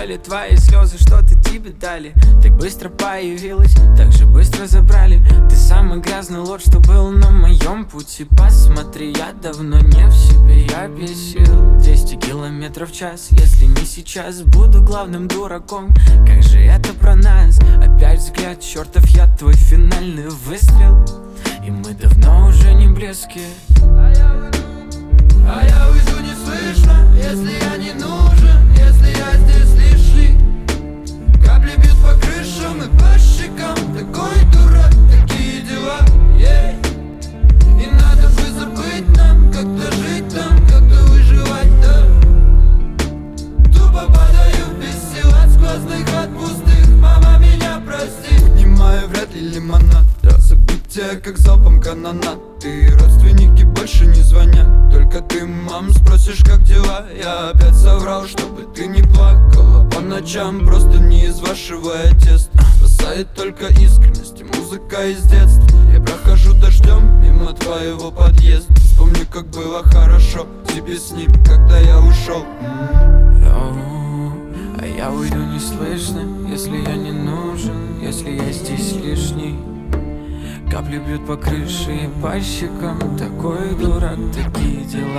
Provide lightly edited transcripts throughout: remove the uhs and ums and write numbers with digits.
ли твои слезы что-то тебе дали? Так быстро появилась, так же быстро забрали. Ты самый грязный лот, что был на моем пути. Посмотри, я давно не в себе, я бесил 200 километров в час. Если не сейчас, буду главным дураком. Как же это про нас? Опять взгляд, чертов яд, твой финальный выстрел. И мы давно уже не близки. А я уйду неслышно, если я не нужен, если я здесь лишний. Капли бьют по крышам и по щекам. Такой дурак, такие дела, И надо бы забыть нам, как-то жить там, как-то выживать, да. Тупо падаю без сил от сквозных, от пустых. Мама, меня прости. Поднимаю вряд ли лимонад, да. События как залпом канонад. И родственники больше не звонят. Только ты, мам, спросишь, как дела. Я опять соврал, чтобы ты не плакала по ночам, просто не из вашего теста. Спасает только искренность и музыка из детства. Я прохожу дождем мимо твоего подъезда. Вспомни, как было хорошо тебе с ним, когда я ушел. А я уйду неслышно, если я не нужен, если я здесь лишний. Капли бьют по крыше и по щекам. Такой дурак, такие дела.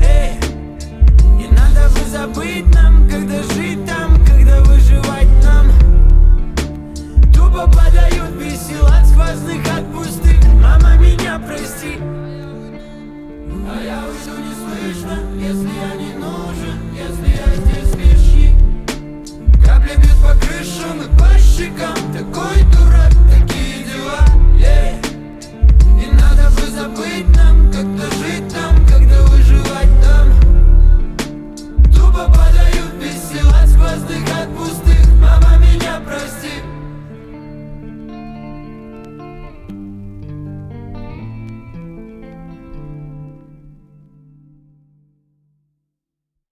И надо бы забыть нам, когда жить там, когда выживать нам. Тупо подают без сил от сквозных, от пустых. Мама, меня прости. А я уйду неслышно, если я не нужен, если я здесь лишний. Капли бьют по крышам и по щекам. Такой дурак, такие дела. И надо бы забыть нам, как-то жить там, когда выживать там. Тупо подают без сил от сквозных.